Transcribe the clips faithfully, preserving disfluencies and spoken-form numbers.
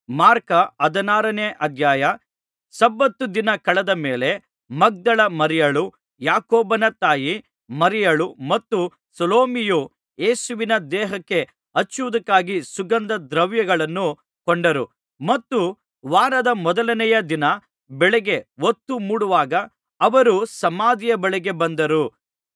Mark ಹದಿನಾರನೇ ಅಧ್ಯಾಯ. ಸಬ್ಬತ್ ದಿನ ಕಳೆದ ಮೇಲೆ ಮಗ್ದಲ ಮರಿಯಳೂ, ಯಾಕೋಬನ ತಾಯಿ ಮರಿಯಳೂ ಮತ್ತು ಸಲೋಮಿಯೂ ಯೇಸುವಿನ ದೇಹಕ್ಕೆ ಹಚ್ಚುವುದಕ್ಕಾಗಿ ಸುಗಂಧ ದ್ರವ್ಯಗಳನ್ನು ಕೊಂಡರು. ಮತ್ತು ವಾರದ ಮೊದಲನೆಯ ದಿನ ಬೆಳಗ್ಗೆ ಹೊತ್ತು ಮೂಡುವಾಗ ಅವರು ಸಮಾಧಿಯ ಬಳಿಗೆ ಬಂದರು.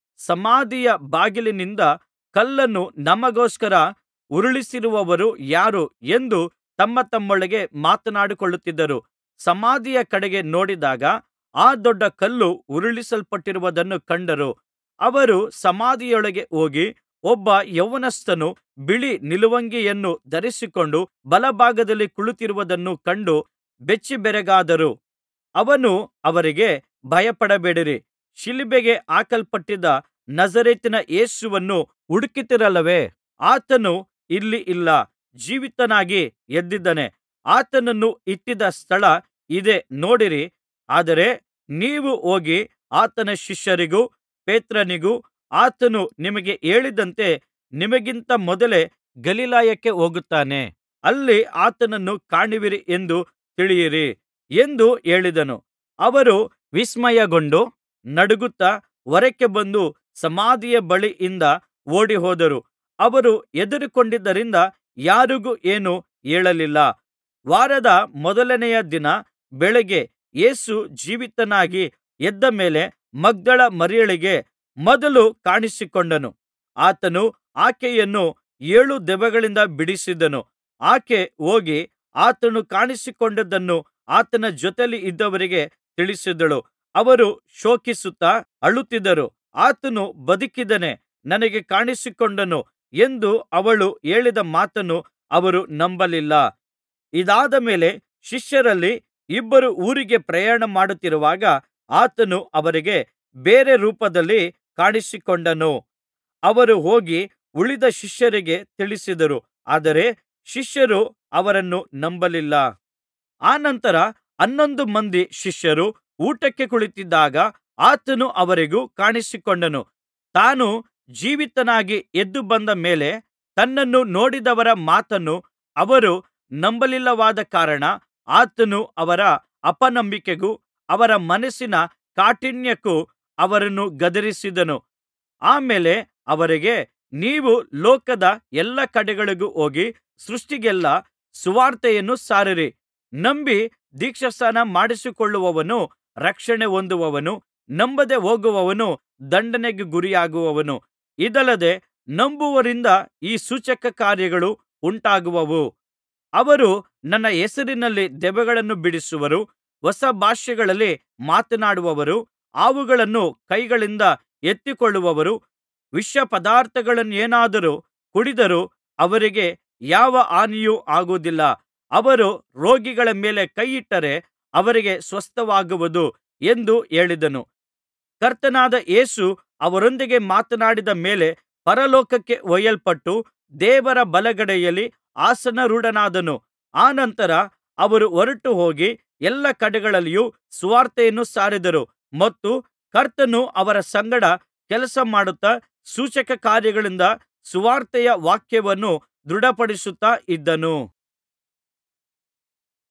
ಸಮಾಧಿಯ ಬಾಗಿಲಿನಿಂದ ಕಲ್ಲನ್ನು ನಮಗೋಸ್ಕರ ಉರುಳಿಸಿರುವವರು ಯಾರು ಎಂದು ತಮ್ಮತಮ್ಮೊಳಗೆ ಮಾತನಾಡಿಕೊಳ್ಳುತ್ತಿದ್ದರು. ಸಮಾಧಿಯ ಕಡೆಗೆ ನೋಡಿದಾಗ ಆ ದೊಡ್ಡ ಕಲ್ಲು ಉರುಳಿಸಲ್ಪಟ್ಟಿರುವುದನ್ನು ಕಂಡರು. ಅವರು ಸಮಾಧಿಯೊಳಗೆ ಹೋಗಿ ಒಬ್ಬ ಯೌವನಸ್ಥನು ಬಿಳಿ ನಿಲುವಂಗಿಯನ್ನು ಧರಿಸಿಕೊಂಡು ಬಲಭಾಗದಲ್ಲಿ ಕುಳಿತಿರುವುದನ್ನು ಕಂಡು ಬೆಚ್ಚಿಬೆರಗಾದರು. ಅವನು ಅವರಿಗೆ, ಭಯಪಡಬೇಡಿರಿ, ಶಿಲುಬೆಗೆ ಹಾಕಲ್ಪಟ್ಟಿದ್ದ ನಜರೇತಿನ ಯೇಸುವನ್ನು ಹುಡುಕುತ್ತೀರಲ್ಲವೇ? ಆತನು ಇಲ್ಲಿ ಇಲ್ಲ, ಜೀವಿತನಾಗಿ ಎದ್ದಿದ್ದಾನೆ. ಆತನನ್ನು ಇಟ್ಟಿದ್ದ ಸ್ಥಳ ಇದೇ ನೋಡಿರಿ. ಆದರೆ ನೀವು ಹೋಗಿ ಆತನ ಶಿಷ್ಯರಿಗೂ ಪೇತ್ರನಿಗೂ, ಆತನು ನಿಮಗೆ ಹೇಳಿದಂತೆ ನಿಮಗಿಂತ ಮೊದಲೇ ಗಲಿಲಾಯಕ್ಕೆ ಹೋಗುತ್ತಾನೆ, ಅಲ್ಲಿ ಆತನನ್ನು ಕಾಣುವಿರಿ ಎಂದು ತಿಳಿಯಿರಿ ಎಂದು ಹೇಳಿದನು. ಅವರು ವಿಸ್ಮಯಗೊಂಡು ನಡುಗುತ್ತಾ ಹೊರಕ್ಕೆ ಬಂದು ಸಮಾಧಿಯ ಬಳಿಯಿಂದ ಓಡಿಹೋದರು. ಅವರು ಹೆದರಿಕೊಂಡಿದ್ದರಿಂದ ಯಾರಿಗೂ ಏನೂ ಹೇಳಲಿಲ್ಲ. ವಾರದ ಮೊದಲನೆಯ ದಿನ ಬೆಳಗ್ಗೆ ಯೇಸು ಜೀವಿತನಾಗಿ ಎದ್ದ ಮೇಲೆ ಮಗ್ದಲ ಮರಿಯಳಿಗೆ ಮೊದಲು ಕಾಣಿಸಿಕೊಂಡನು. ಆತನು ಆಕೆಯನ್ನು ಏಳು ದೆವ್ವಗಳಿಂದ ಬಿಡಿಸಿದ್ದನು. ಆಕೆ ಹೋಗಿ ಆತನು ಕಾಣಿಸಿಕೊಂಡದ್ದನ್ನು ಆತನ ಜೊತೆಯಲ್ಲಿ ಇದ್ದವರಿಗೆ ತಿಳಿಸಿದಳು. ಅವರು ಶೋಕಿಸುತ್ತಾ ಅಳುತ್ತಿದ್ದರು. ಆತನು ಬದುಕಿದ್ದಾನೆ, ನನಗೆ ಕಾಣಿಸಿಕೊಂಡನು ಎಂದು ಅವಳು ಹೇಳಿದ ಮಾತನ್ನು ಅವರು ನಂಬಲಿಲ್ಲ. ಇದಾದ ಮೇಲೆ ಶಿಷ್ಯರಲ್ಲಿ ಇಬ್ಬರು ಊರಿಗೆ ಪ್ರಯಾಣ ಮಾಡುತ್ತಿರುವಾಗ ಆತನು ಅವರಿಗೆ ಬೇರೆ ರೂಪದಲ್ಲಿ ಕಾಣಿಸಿಕೊಂಡನು. ಅವರು ಹೋಗಿ ಉಳಿದ ಶಿಷ್ಯರಿಗೆ ತಿಳಿಸಿದರು. ಆದರೆ ಶಿಷ್ಯರು ಅವರನ್ನು ನಂಬಲಿಲ್ಲ. ಅನಂತರ ಹನ್ನೊಂದು ಮಂದಿ ಶಿಷ್ಯರು ಊಟಕ್ಕೆ ಕುಳಿತಿದ್ದಾಗ ಆತನು ಅವರಿಗೂ ಕಾಣಿಸಿಕೊಂಡನು. ತಾನು ಜೀವಿತನಾಗಿ ಎದ್ದು ಬಂದ ಮೇಲೆ ತನ್ನನ್ನು ನೋಡಿದವರ ಮಾತನ್ನು ಅವರು ನಂಬಲಿಲ್ಲವಾದ ಕಾರಣ ಆತನು ಅವರ ಅಪನಂಬಿಕೆಗೂ ಅವರ ಮನಸ್ಸಿನ ಕಾಠಿಣ್ಯಕ್ಕೂ ಅವರನ್ನು ಗದರಿಸಿದನು. ಆಮೇಲೆ ಅವರಿಗೆ, ನೀವು ಲೋಕದ ಎಲ್ಲಾ ಕಡೆಗಳಿಗೂ ಹೋಗಿ ಸೃಷ್ಟಿಗೆಲ್ಲಾ ಸುವಾರ್ತೆಯನ್ನು ಸಾರಿರಿ. ನಂಬಿ ದೀಕ್ಷಾಸ್ನಾನ ಮಾಡಿಸಿಕೊಳ್ಳುವವನು ರಕ್ಷಣೆ ಹೊಂದುವನು, ನಂಬದೆ ಹೋಗುವವನು ದಂಡನೆಗೆ ಗುರಿಯಾಗುವನು. ಇದಲ್ಲದೆ ನಂಬುವವರಿಂದ ಈ ಸೂಚಕಕಾರ್ಯಗಳು ಉಂಟಾಗುವವು. ಅವರು ನನ್ನ ಹೆಸರಿನಲ್ಲಿ ದೆವ್ವಗಳನ್ನು ಬಿಡಿಸುವರು, ಹೊಸ ಭಾಷೆಗಳಲ್ಲಿ ಮಾತನಾಡುವರು, ಹಾವುಗಳನ್ನು ಕೈಗಳಿಂದ ಎತ್ತಿಕೊಳ್ಳುವರು, ವಿಷಪದಾರ್ಥಗಳನ್ನೇನಾದರೂ ಕುಡಿದರೂ ಅವರಿಗೆ ಯಾವ ಹಾನಿಯೂ ಆಗುವುದಿಲ್ಲ. ಅವರು ರೋಗಿಗಳ ಮೇಲೆ ಕೈಯಿಟ್ಟರೆ ಅವರಿಗೆ ಸ್ವಸ್ಥವಾಗುವುದು ಎಂದು ಹೇಳಿದನು. ಕರ್ತನಾದ ಯೇಸು ಅವರೊಂದಿಗೆ ಮಾತನಾಡಿದ ಮೇಲೆ ಪರಲೋಕಕ್ಕೆ ಒಯ್ಯಲ್ಪಟ್ಟು ದೇವರ ಬಲಗಡೆಯಲ್ಲಿ ಆಸನಾರೂಢನಾದನು. ಅನಂತರ ಅವರು ಹೊರಟುಹೋಗಿ ಎಲ್ಲಾ ಕಡೆಗಳಲ್ಲಿಯೂ ಸುವಾರ್ತೆಯನ್ನು ಸಾರಿದರು ಮತ್ತು ಕರ್ತನು ಅವರ ಸಂಗಡ ಕೆಲಸಮಾಡುತ್ತಾ ಸೂಚಕಕಾರ್ಯಗಳಿಂದ ಸುವಾರ್ತೆಯ ವಾಕ್ಯವನ್ನು ದೃಢಪಡಿಸುತ್ತಾ ಇದ್ದನು.